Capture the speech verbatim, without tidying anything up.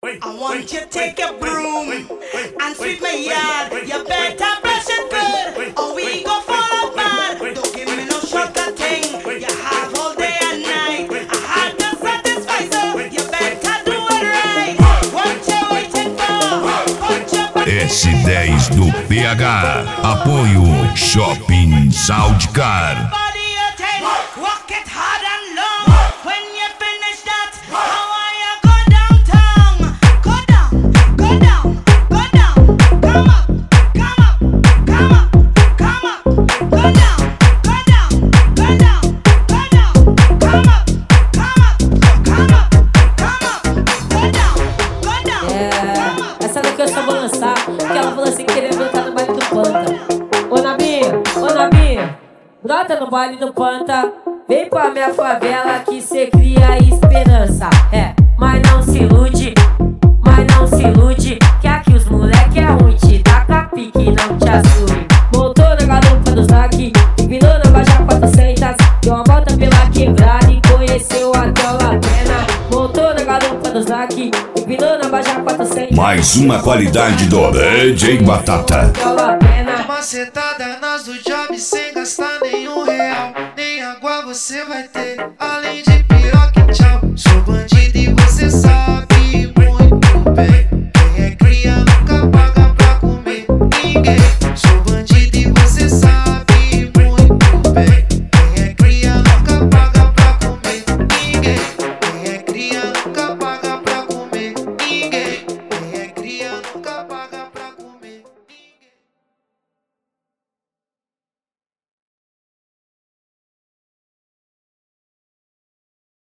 I want you to take your broom and sweep my yard. You better brush it good, or we go fall apart. Don't give me no shorter thing. You have all day and night. I had to satisfy, so you better do it right. What you waiting for? Put your body. S dez do P H. Apoio Shopping Soundcar. Walk it hard and long. When you finish that, how are you go downtown? Go down, go down, go down. Come up, come up, come up, come up. Go down, go down, go down, go down. Come up, come up, come up, come up. Go down, go down. É, essa daqui eu só vou lançar, porque ela falou assim, querendo brotar no baile do Panta. Ô Nabinha, ô Nabinha, brota no baile do Panta. Vem pra minha favela que cê cria esperança. É, mas não se ilude, mas não se ilude, que aqui os moleque é ruim, te taca pique, não te assume. Montou na garupa do saque, empinou na baixa quatrocentas, deu uma volta pela quebrada e conheceu até o Latena. Montou na garupa do saque, empinou na baixa quatrocentas. Mais uma qualidade do D J Batata. Uma sentada nas do job sem gastar nenhum real. Nem água você vai ter, além de